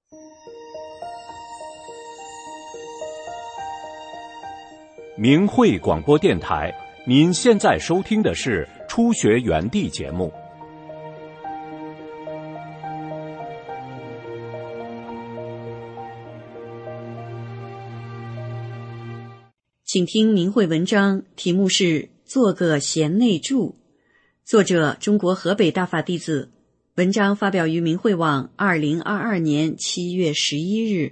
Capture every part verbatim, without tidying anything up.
明慧广播电台，您现在收听的是初学园地节目。 请听明慧文章，题目是做个贤内助，作者中国河北大法弟子，文章发表于明慧网二零二二年七月十一日。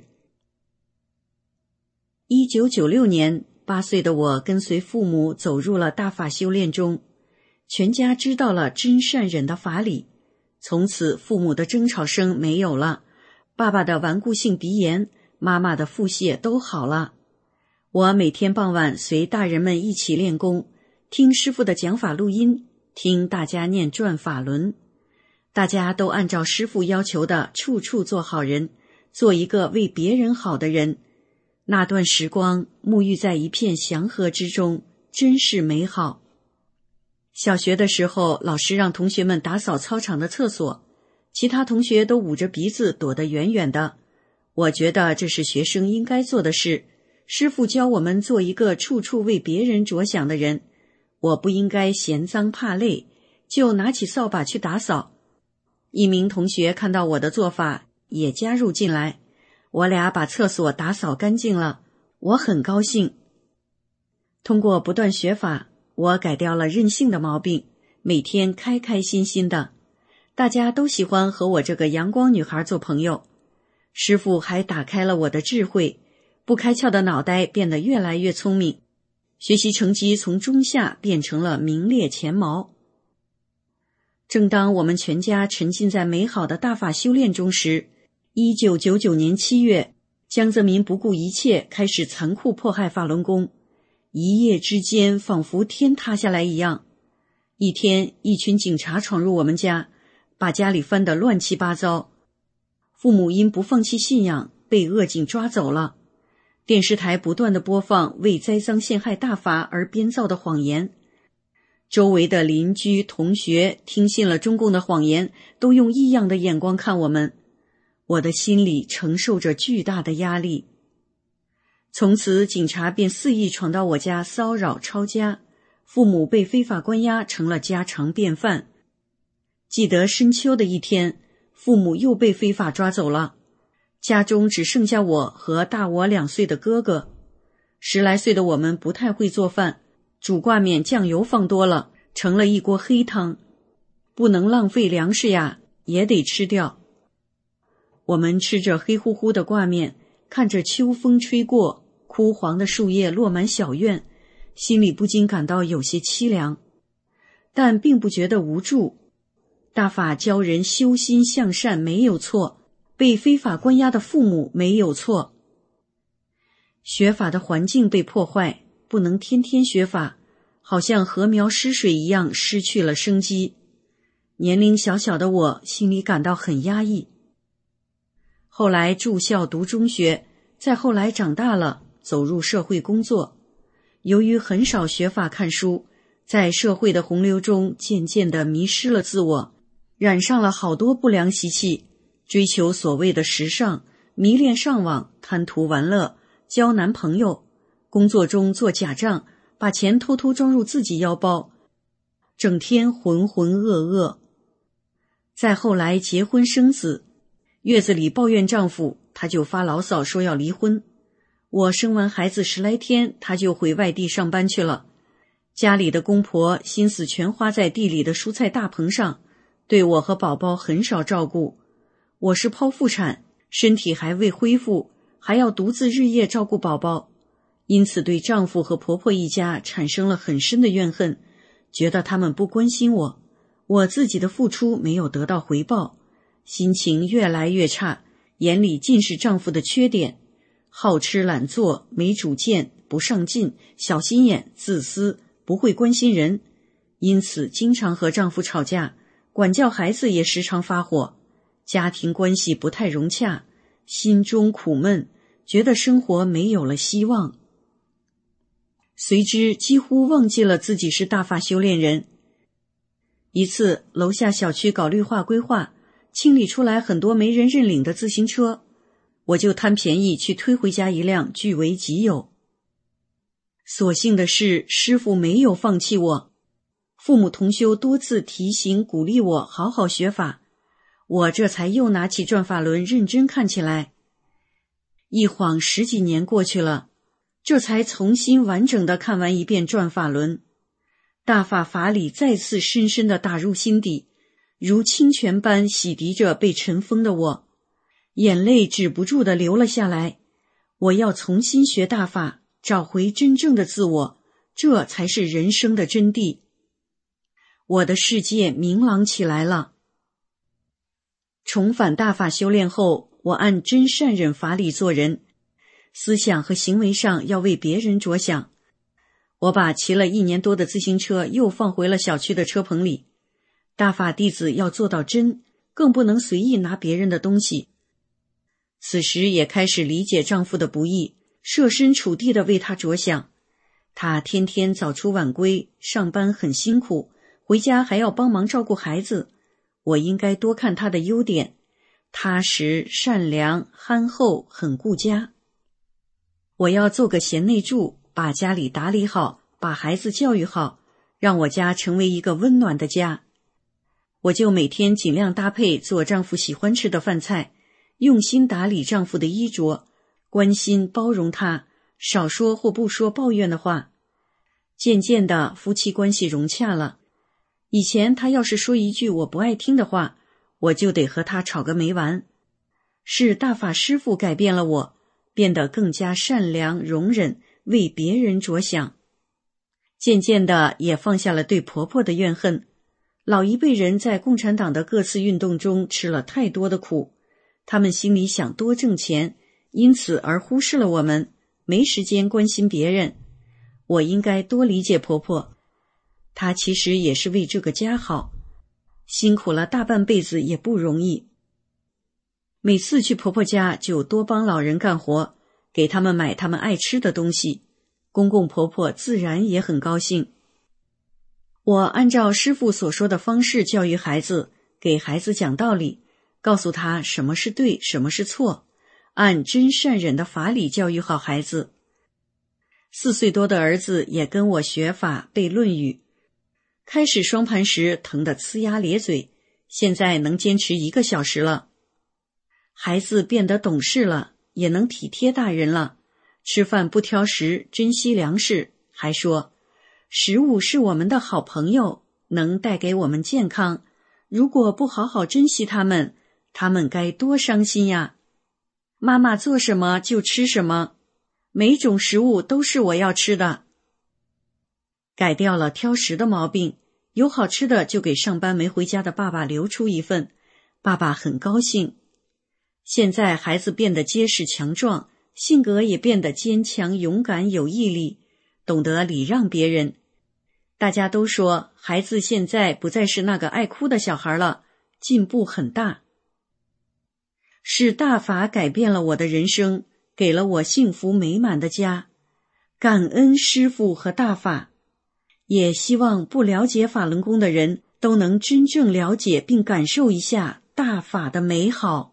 一九九六年，八岁的我跟随父母走入了大法修炼中，全家知道了真善忍的法理，从此父母的争吵声没有了，爸爸的顽固性鼻炎，妈妈的腹泻都好了。我每天傍晚随大人们一起练功，听师父的讲法录音，听大家念转法轮。大家都按照师父要求的处处做好人，做一个为别人好的人。那段时光沐浴在一片祥和之中，真是美好。小学的时候，老师让同学们打扫操场的厕所，其他同学都捂着鼻子躲得远远的。我觉得这是学生应该做的事，师父教我们做一个处处为别人着想的人，我不应该嫌脏怕累，就拿起扫把去打扫。一名同学看到我的做法，也加入进来，我俩把厕所打扫干净了，我很高兴。通过不断学法，我改掉了任性的毛病，每天开开心心的，大家都喜欢和我这个阳光女孩做朋友。师父还打开了我的智慧，不开窍的脑袋变得越来越聪明，学习成绩从中下变成了名列前茅。正当我们全家沉浸在美好的大法修炼中时，一九九九年七月，江泽民不顾一切开始残酷迫害法轮功，一夜之间仿佛天塌下来一样。一天，一群警察闯入我们家，把家里翻得乱七八糟。父母因不放弃信仰，被恶警抓走了。电视台不断地播放为栽赃陷害大法而编造的谎言，周围的邻居同学听信了中共的谎言，都用异样的眼光看我们。我的心里承受着巨大的压力。从此警察便肆意闯到我家骚扰抄家，父母被非法关押成了家常便饭。记得深秋的一天，父母又被非法抓走了，家中只剩下我和大我两岁的哥哥。十来岁的我们不太会做饭，煮挂面酱油放多了，成了一锅黑汤。不能浪费粮食呀，也得吃掉。我们吃着黑乎乎的挂面，看着秋风吹过，枯黄的树叶落满小院，心里不禁感到有些凄凉，但并不觉得无助。大法教人修心向善没有错，被非法关押的父母没有错。学法的环境被破坏，不能天天学法，好像禾苗失水一样失去了生机。年龄小小的我心里感到很压抑。后来住校读中学，再后来长大了，走入社会工作。由于很少学法看书，在社会的洪流中渐渐地迷失了自我，染上了好多不良习气，追求所谓的时尚，迷恋上网，贪图玩乐，交男朋友，工作中做假账，把钱偷偷装入自己腰包，整天浑浑噩噩。再后来结婚生子，月子里抱怨丈夫，他就发牢骚说要离婚。我生完孩子十来天，他就回外地上班去了。家里的公婆心思全花在地里的蔬菜大棚上，对我和宝宝很少照顾。我是剖腹产，身体还未恢复，还要独自日夜照顾宝宝，因此对丈夫和婆婆一家产生了很深的怨恨，觉得他们不关心我，我自己的付出没有得到回报，心情越来越差，眼里尽是丈夫的缺点，好吃懒做，没主见，不上进，小心眼，自私，不会关心人，因此经常和丈夫吵架，管教孩子也时常发火，家庭关系不太融洽，心中苦闷，觉得生活没有了希望。随之几乎忘记了自己是大法修炼人。一次楼下小区搞绿化规划，清理出来很多没人认领的自行车， 我就贪便宜去推回家一辆据为己有。所幸的是，师父没有放弃我，父母同修多次提醒鼓励我好好学法，我这才又拿起转法轮认真看起来。一晃十几年过去了，这才重新完整地看完一遍转法轮，大法法理再次深深地打入心底，如清泉般洗涤着被尘封的我，眼泪止不住地流了下来。我要重新学大法，找回真正的自我，这才是人生的真谛。我的世界明朗起来了。重返大法修炼后，我按真善忍法理做人，思想和行为上要为别人着想。我把骑了一年多的自行车又放回了小区的车棚里。大法弟子要做到真，更不能随意拿别人的东西。此时也开始理解丈夫的不易，设身处地地为他着想。他天天早出晚归，上班很辛苦，回家还要帮忙照顾孩子。我应该多看他的优点，踏实、善良、憨厚，很顾家。我要做个贤内助，把家里打理好，把孩子教育好，让我家成为一个温暖的家。我就每天尽量搭配做丈夫喜欢吃的饭菜，用心打理丈夫的衣着，关心包容他，少说或不说抱怨的话。渐渐的，夫妻关系融洽了。以前他要是说一句我不爱听的话，我就得和他吵个没完。是大法师父改变了我，变得更加善良容忍，为别人着想。渐渐的也放下了对婆婆的怨恨。老一辈人在共产党的各次运动中吃了太多的苦，他们心里想多挣钱，因此而忽视了我们，没时间关心别人。我应该多理解婆婆，她其实也是为这个家好，辛苦了大半辈子也不容易。每次去婆婆家就多帮老人干活，给他们买他们爱吃的东西，公公婆婆自然也很高兴。我按照师父所说的方式教育孩子，给孩子讲道理，告诉他什么是对，什么是错，按真善忍的法理教育好孩子。四岁多的儿子也跟我学法背论语，开始双盘时疼得呲牙咧嘴，现在能坚持一个小时了。孩子变得懂事了，也能体贴大人了，吃饭不挑食，珍惜粮食，还说食物是我们的好朋友，能带给我们健康，如果不好好珍惜它们，它们该多伤心呀。妈妈做什么就吃什么，每种食物都是我要吃的。改掉了挑食的毛病，有好吃的就给上班没回家的爸爸留出一份，爸爸很高兴。现在孩子变得结实强壮，性格也变得坚强勇敢有毅力，懂得礼让别人。大家都说孩子现在不再是那个爱哭的小孩了，进步很大。是大法改变了我的人生，给了我幸福美满的家。感恩师父和大法，也希望不了解法轮功的人都能真正了解并感受一下大法的美好。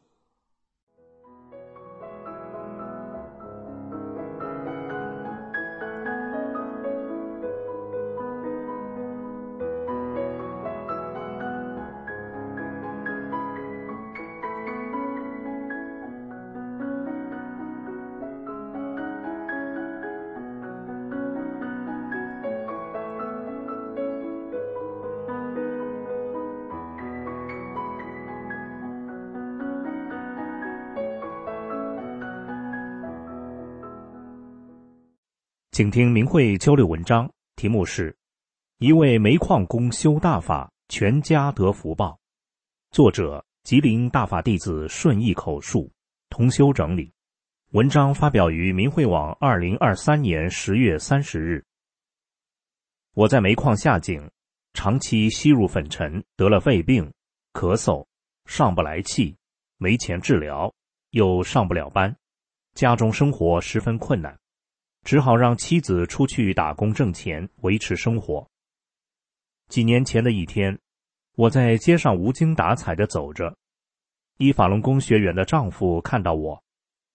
请听明慧交流文章，题目是一位煤矿工修大法，全家得福报。作者吉林大法弟子顺义口述，同修整理。文章发表于明慧网二零二三年十月三十日。我在煤矿下井，长期吸入粉尘，得了胃病，咳嗽，上不来气，没钱治疗，又上不了班，家中生活十分困难，只好让妻子出去打工挣钱维持生活。几年前的一天，我在街上无精打采地走着，一法轮功学员的丈夫看到我，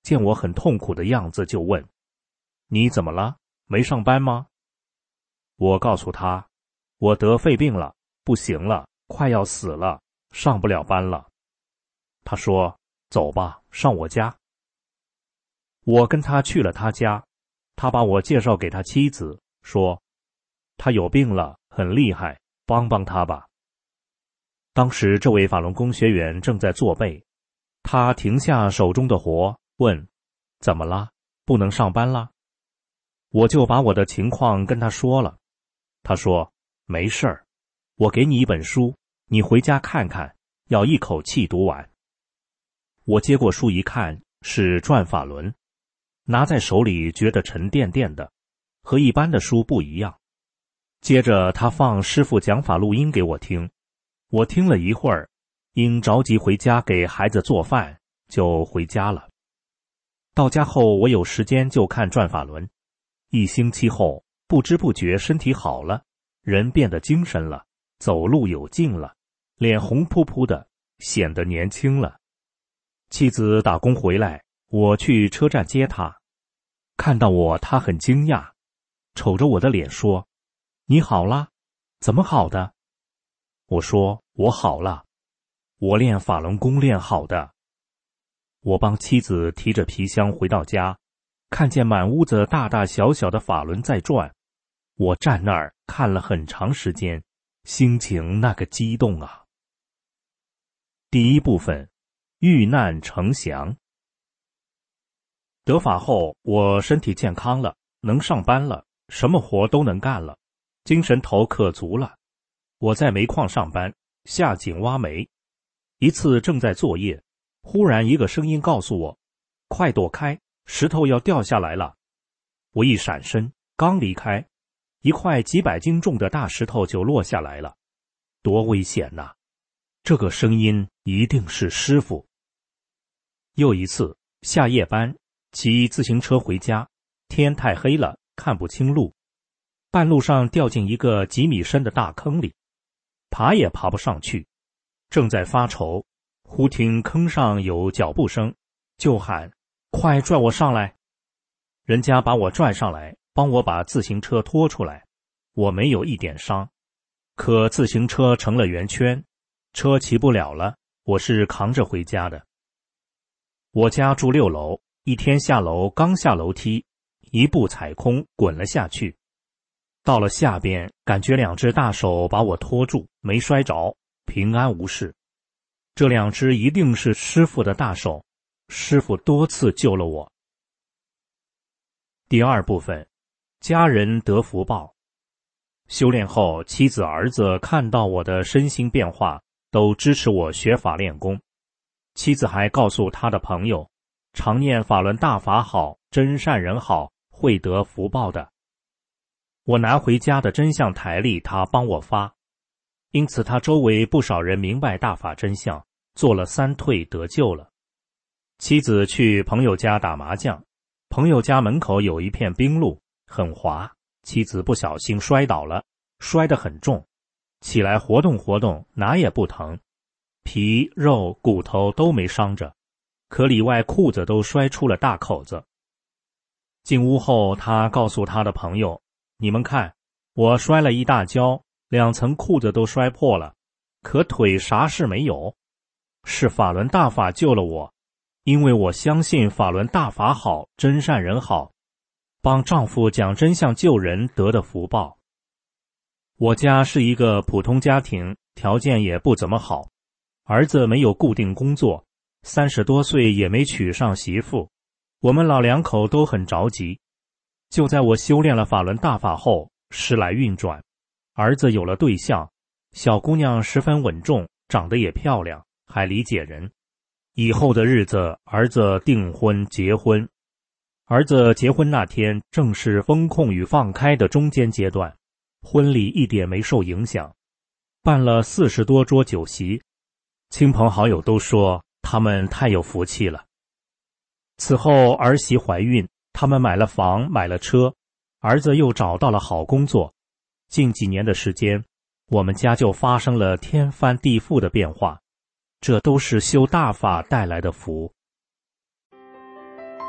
见我很痛苦的样子，就问：你怎么了？没上班吗？我告诉他，我得肺病了，不行了，快要死了，上不了班了。他说：走吧，上我家。我跟他去了他家，他把我介绍给他妻子，说他有病了，很厉害，帮帮他吧。当时这位法轮功学员正在做背，他停下手中的活，问：怎么了？不能上班了？我就把我的情况跟他说了。他说：没事儿，我给你一本书，你回家看看，要一口气读完。我接过书一看，是转法轮，拿在手里觉得沉甸甸的，和一般的书不一样。接着他放师父讲法录音给我听，我听了一会儿，因着急回家给孩子做饭，就回家了。到家后我有时间就看转法轮，一星期后不知不觉身体好了，人变得精神了，走路有劲了，脸红扑扑的，显得年轻了。妻子打工回来，我去车站接她，看到我她很惊讶，瞅着我的脸说：你好啦？怎么好的？我说：我好了，我练法轮功练好的。我帮妻子提着皮箱回到家，看见满屋子大大小小的法轮在转，我站那儿看了很长时间，心情那个激动啊。第一部分，遇难成祥。得法后，我身体健康了，能上班了，什么活都能干了，精神头可足了。我在煤矿上班，下井挖煤。一次正在作业，忽然一个声音告诉我：快躲开，石头要掉下来了。我一闪身，刚离开，一块几百斤重的大石头就落下来了，多危险呐！这个声音一定是师父。又一次下夜班，骑自行车回家，天太黑了，看不清路，半路上掉进一个几米深的大坑里，爬也爬不上去，正在发愁，忽听坑上有脚步声，就喊：快拽我上来！人家把我拽上来，帮我把自行车拖出来，我没有一点伤，可自行车成了圆圈，车骑不了了，我是扛着回家的。我家住六楼，一天下楼刚下楼梯，一步踩空滚了下去。到了下边，感觉两只大手把我拖住，没摔着，平安无事。这两只一定是师父的大手，师父多次救了我。第二部分，家人得福报。修炼后，妻子儿子看到我的身心变化，都支持我学法练功。妻子还告诉他的朋友，常念法轮大法好，真善人好，会得福报的。我拿回家的真相台历，他帮我发，因此他周围不少人明白大法真相，做了三退得救了。妻子去朋友家打麻将，朋友家门口有一片冰路，很滑，妻子不小心摔倒了，摔得很重，起来活动活动，哪也不疼，皮肉骨头都没伤着，可里外裤子都摔出了大口子。进屋后，他告诉他的朋友，你们看，我摔了一大跤，两层裤子都摔破了，可腿啥事没有，是法轮大法救了我，因为我相信法轮大法好，真善人好，帮丈夫讲真相救人得的福报。我家是一个普通家庭，条件也不怎么好，儿子没有固定工作，三十多岁也没娶上媳妇，我们老两口都很着急。就在我修炼了法轮大法后，时来运转，儿子有了对象，小姑娘十分稳重，长得也漂亮，还理解人。以后的日子，儿子订婚结婚。儿子结婚那天正是风控与放开的中间阶段，婚礼一点没受影响，办了四十多桌酒席，亲朋好友都说他们太有福气了。此后儿媳怀孕，他们买了房买了车，儿子又找到了好工作，近几年的时间，我们家就发生了天翻地覆的变化，这都是修大法带来的福。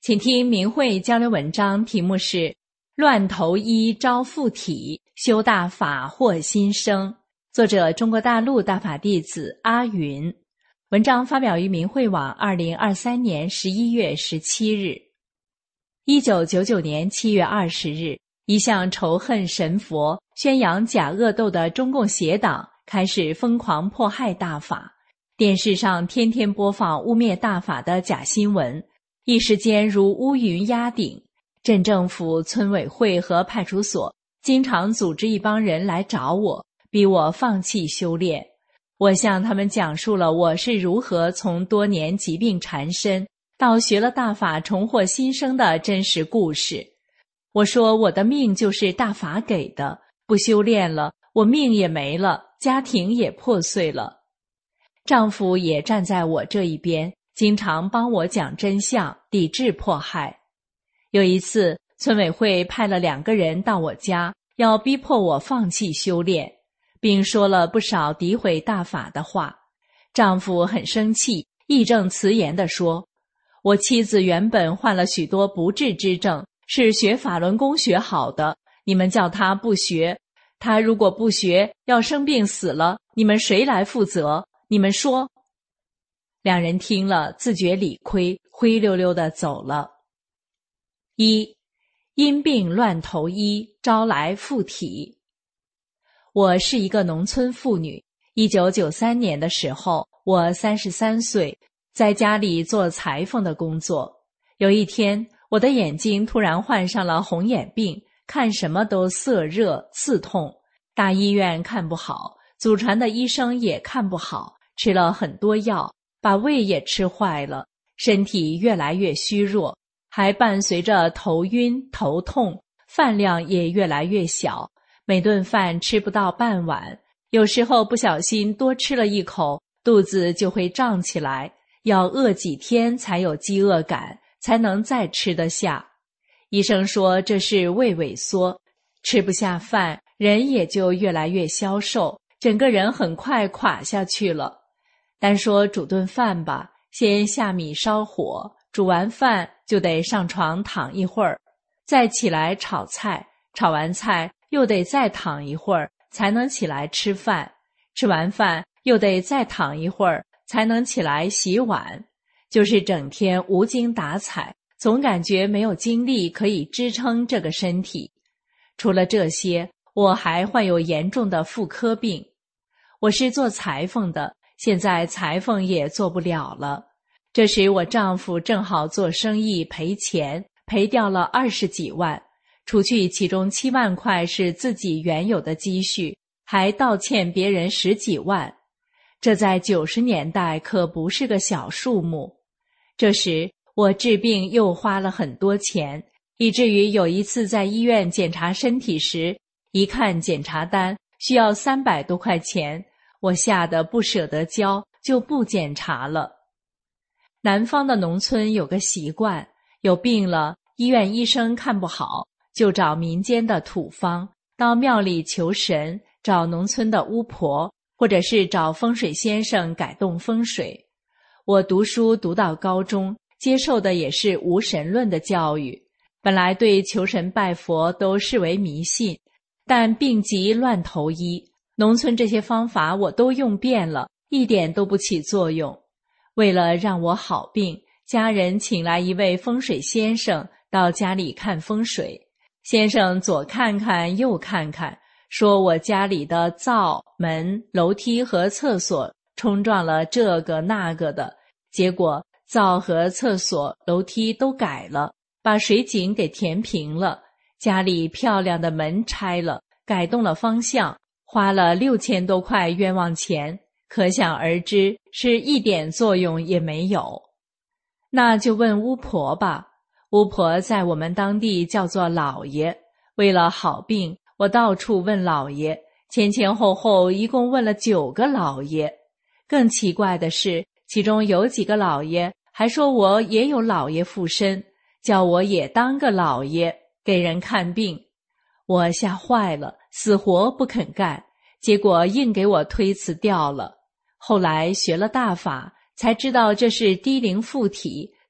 请听明慧交流文章，题目是乱投医招附体，修大法获新生，作者中国大陆大法弟子阿云。文章发表于明慧网二零二三年十一月十七日。一九九九年七月二十日，一向仇恨神佛、宣扬假恶斗的中共邪党开始疯狂迫害大法，电视上天天播放污蔑大法的假新闻，一时间如乌云压顶。镇政府、村委会和派出所经常组织一帮人来找我，逼我放弃修炼。我向他们讲述了我是如何从多年疾病缠身到学了大法重获新生的真实故事。我说我的命就是大法给的，不修炼了，我命也没了，家庭也破碎了。丈夫也站在我这一边，经常帮我讲真相，抵制迫害。有一次，村委会派了两个人到我家，要逼迫我放弃修炼，并说了不少诋毁大法的话。丈夫很生气，义正辞严地说，我妻子原本患了许多不治之症，是学法轮功学好的，你们叫她不学，她如果不学，要生病死了，你们谁来负责？你们说。两人听了，自觉理亏，灰溜溜地走了。一、因病乱投医，招来附体。我是一个农村妇女，一九九三年的时候，我三十三岁，在家里做裁缝的工作。有一天，我的眼睛突然患上了红眼病，看什么都涩热刺痛，大医院看不好，祖传的医生也看不好，吃了很多药，把胃也吃坏了，身体越来越虚弱，还伴随着头晕头痛，饭量也越来越小，每顿饭吃不到半碗，有时候不小心多吃了一口，肚子就会胀起来，要饿几天才有饥饿感，才能再吃得下。医生说这是胃萎缩，吃不下饭，人也就越来越消瘦，整个人很快垮下去了。单说煮顿饭吧，先下米烧火，煮完饭就得上床躺一会儿，再起来炒菜，炒完菜又得再躺一会儿才能起来吃饭，吃完饭又得再躺一会儿才能起来洗碗，就是整天无精打采，总感觉没有精力可以支撑这个身体。除了这些，我还患有严重的妇科病。我是做裁缝的，现在裁缝也做不了了。这时我丈夫正好做生意赔钱，赔掉了二十几万，除去其中七万块是自己原有的积蓄，还倒欠别人十几万。这在九十年代可不是个小数目。这时我治病又花了很多钱，以至于有一次在医院检查身体时，一看检查单需要三百多块钱，我吓得不舍得交，就不检查了。南方的农村有个习惯，有病了，医院医生看不好，就找民间的土方，到庙里求神，找农村的巫婆，或者是找风水先生改动风水。我读书读到高中，接受的也是无神论的教育，本来对求神拜佛都视为迷信，但病急乱投医，农村这些方法我都用遍了，一点都不起作用。为了让我好病，家人请来一位风水先生到家里看风水。先生左看看右看看，说我家里的灶、门、楼梯和厕所冲撞了这个那个的，结果灶和厕所、楼梯都改了，把水井给填平了，家里漂亮的门拆了，改动了方向，花了六千多块冤枉钱，可想而知是一点作用也没有。那就问巫婆吧，巫婆在我们当地叫做老爷。为了好病，我到处问老爷，前前后后一共问了九个老爷。更奇怪的是，其中有几个老爷还说我也有老爷附身，叫我也当个老爷给人看病。我吓坏了，死活不肯干，结果硬给我推辞掉了。后来学了大法，才知道这是低灵附体，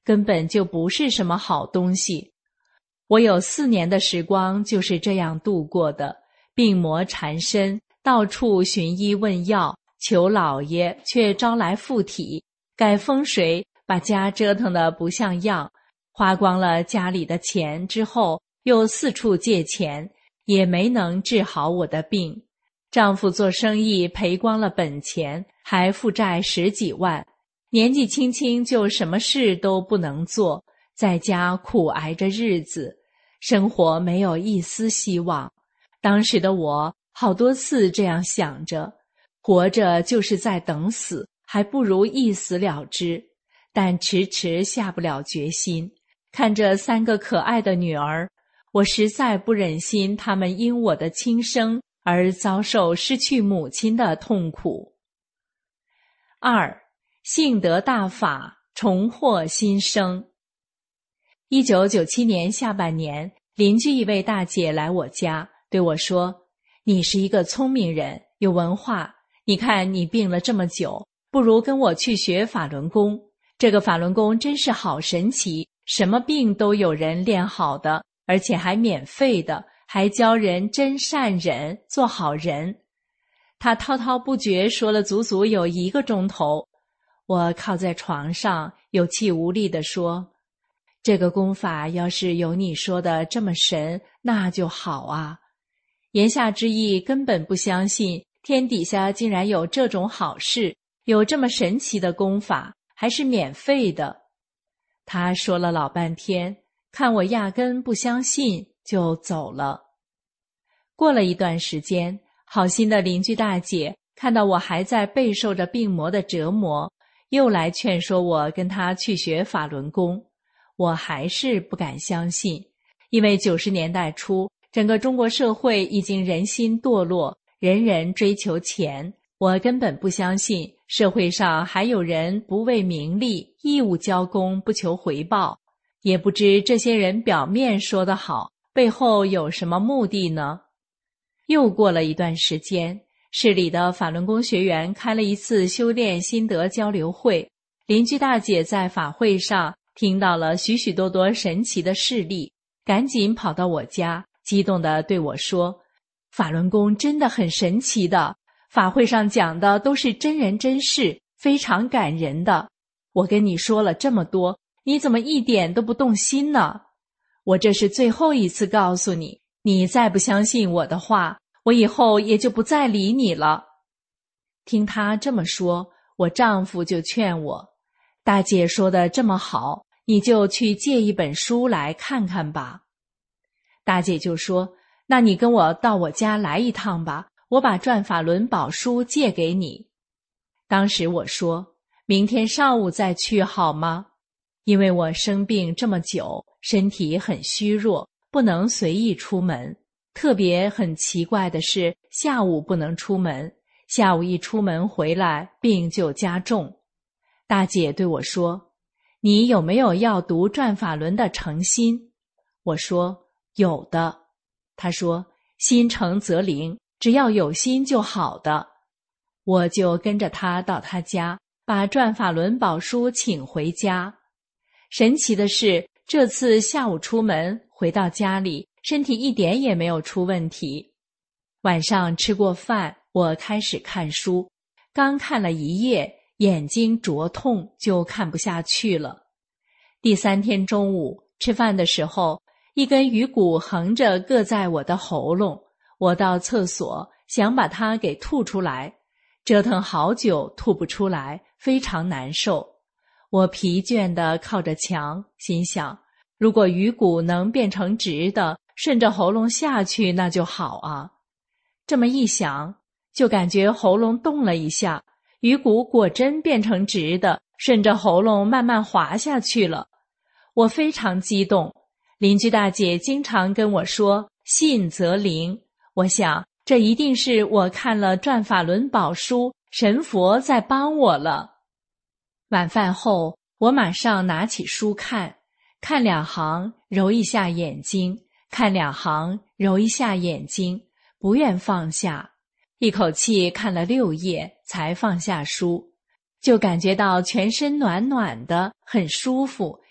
根本就不是什么好东西。我有四年的时光就是这样度过的，病魔缠身，到处寻医问药，求老爷却招来附体，改风水，把家折腾得不像样，花光了家里的钱之后，又四处借钱，也没能治好我的病。丈夫做生意赔光了本钱，还负债十几万，年纪轻轻就什么事都不能做，在家苦挨着日子，生活没有一丝希望。当时的我好多次这样想着，活着就是在等死，还不如一死了之，但迟迟下不了决心。看着三个可爱的女儿，我实在不忍心她们因我的轻生而遭受失去母亲的痛苦。二，幸得大法，重获新生。一九九七年下半年，邻居一位大姐来我家，对我说：“你是一个聪明人，有文化，你看你病了这么久，不如跟我去学法轮功。这个法轮功真是好神奇，什么病都有人练好的，而且还免费的，还教人真善忍，做好人。”她滔滔不绝说了足足有一个钟头。我靠在床上，有气无力地说：“这个功法要是有你说的这么神，那就好啊。”言下之意根本不相信天底下竟然有这种好事，有这么神奇的功法，还是免费的。他说了老半天，看我压根不相信，就走了。过了一段时间，好心的邻居大姐看到我还在备受着病魔的折磨，又来劝说我跟她去学法轮功。我还是不敢相信，因为九十年代初，整个中国社会已经人心堕落，人人追求钱。我根本不相信社会上还有人不为名利，义务交功不求回报，也不知这些人表面说得好，背后有什么目的呢？又过了一段时间，市里的法轮功学员开了一次修炼心得交流会，邻居大姐在法会上听到了许许多多神奇的事例，赶紧跑到我家，激动地对我说：“法轮功真的很神奇的，法会上讲的都是真人真事，非常感人的。我跟你说了这么多，你怎么一点都不动心呢？我这是最后一次告诉你，你再不相信我的话，我以后也就不再理你了。”听她这么说，我丈夫就劝我：“大姐说的这么好，你就去借一本书来看看吧。”大姐就说：“那你跟我到我家来一趟吧，我把转法轮宝书借给你。”当时我说：“明天上午再去好吗？”因为我生病这么久，身体很虚弱，不能随意出门。特别很奇怪的是，下午不能出门，下午一出门回来，病就加重。大姐对我说：“你有没有要读转法轮的诚心？”我说：“有的。”她说：“心诚则灵，只要有心就好的。”我就跟着她到她家，把转法轮宝书请回家。神奇的是，这次下午出门回到家里，身体一点也没有出问题。晚上吃过饭，我开始看书，刚看了一页，眼睛灼痛，就看不下去了。第三天中午吃饭的时候，一根鱼骨横着硌在我的喉咙，我到厕所想把它给吐出来，折腾好久吐不出来，非常难受。我疲倦地靠着墙，心想，如果鱼骨能变成直的，顺着喉咙下去那就好啊。这么一想，就感觉喉咙动了一下，鱼骨果真变成直的，顺着喉咙慢慢滑下去了。我非常激动，邻居大姐经常跟我说信则灵，我想这一定是我看了转法轮宝书，神佛在帮我了。晚饭后，我马上拿起书看，看两行，揉一下眼睛，看两行，揉一下眼睛，不愿放下，一口气看了六页，才放下书，就感觉到全身暖暖的，很舒服，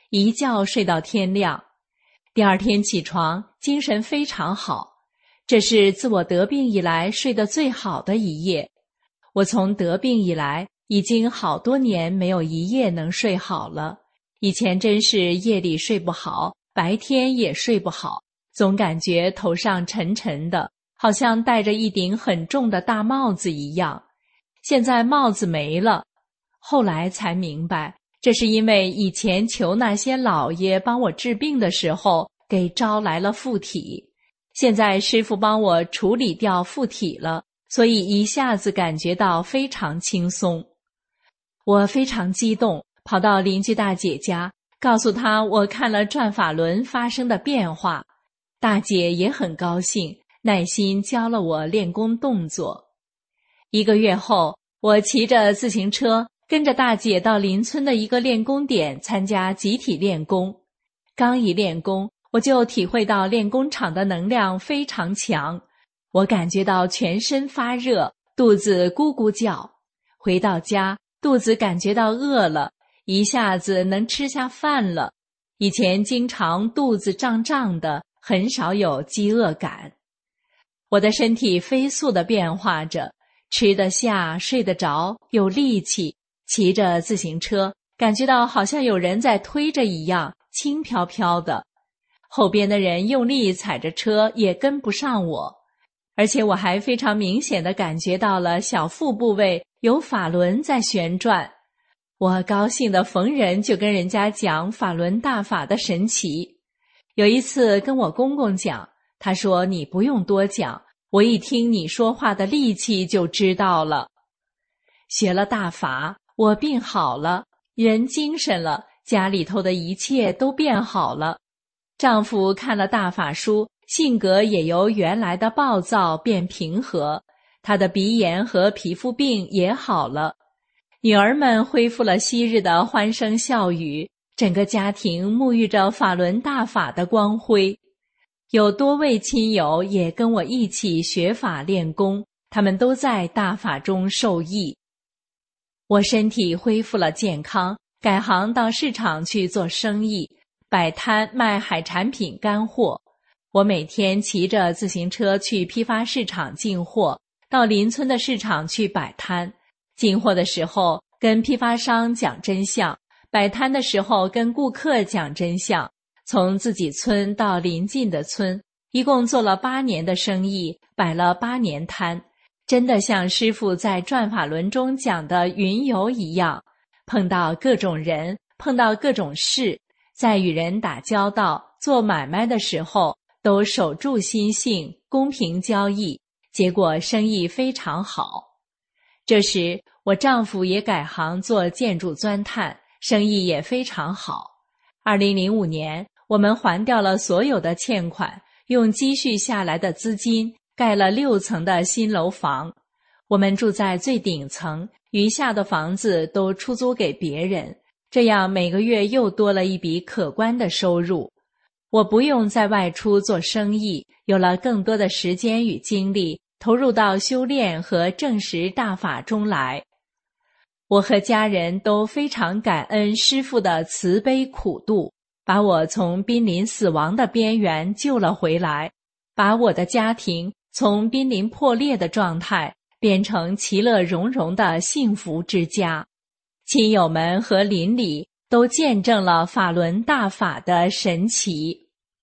一觉睡到天亮。第二天起床，精神非常好，这是自我得病以来睡得最好的一夜。我从得病以来，已经好多年没有一夜能睡好了。以前真是夜里睡不好，白天也睡不好，总感觉头上沉沉的，好像戴着一顶很重的大帽子一样。现在帽子没了，后来才明白，这是因为以前求那些老爷帮我治病的时候给招来了附体，现在师父帮我处理掉附体了，所以一下子感觉到非常轻松。我非常激动，跑到邻居大姐家，告诉她我看了转法轮发生的变化。大姐也很高兴，耐心教了我练功动作。一个月后，我骑着自行车跟着大姐到邻村的一个练功点参加集体练功。刚一练功，我就体会到练功场的能量非常强，我感觉到全身发热，肚子咕咕叫。回到家，肚子感觉到饿了，一下子能吃下饭了。以前经常肚子胀胀的，很少有饥饿感。我的身体飞速地变化着，吃得下，睡得着，有力气，骑着自行车，感觉到好像有人在推着一样，轻飘飘的。后边的人用力踩着车，也跟不上我。而且我还非常明显地感觉到了小腹部位有法轮在旋转。我高兴地逢人就跟人家讲法轮大法的神奇。有一次跟我公公讲，他说你不用多讲，我一听你说话的力气就知道了。学了大法，我病好了，人精神了，家里头的一切都变好了。丈夫看了大法书，性格也由原来的暴躁变平和，他的鼻炎和皮肤病也好了。女儿们恢复了昔日的欢声笑语，整个家庭沐浴着法轮大法的光辉。有多位亲友也跟我一起学法练功，他们都在大法中受益。我身体恢复了健康，改行到市场去做生意，摆摊卖海产品干货。我每天骑着自行车去批发市场进货，到邻村的市场去摆摊。进货的时候跟批发商讲真相，摆摊的时候跟顾客讲真相。从自己村到邻近的村，一共做了八年的生意，摆了八年摊，真的像师父在转法轮中讲的云游一样，碰到各种人，碰到各种事，在与人打交道、做买卖的时候，都守住心性，公平交易，结果生意非常好。这时，我丈夫也改行做建筑钻探，生意也非常好。二零零五年，我们还掉了所有的欠款，用积蓄下来的资金盖了六层的新楼房。我们住在最顶层，余下的房子都出租给别人，这样每个月又多了一笔可观的收入。我不用再外出做生意，有了更多的时间与精力，投入到修炼和证实大法中来。我和家人都非常感恩师父的慈悲苦度，把我从濒临死亡的边缘救了回来，把我的家庭从濒临破裂的状态变成其乐融融的幸福之家。亲友们和邻里都见证了法轮大法的神奇。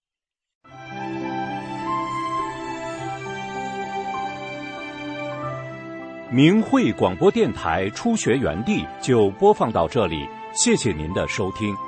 明慧广播电台初学园地就播放到这里，谢谢您的收听。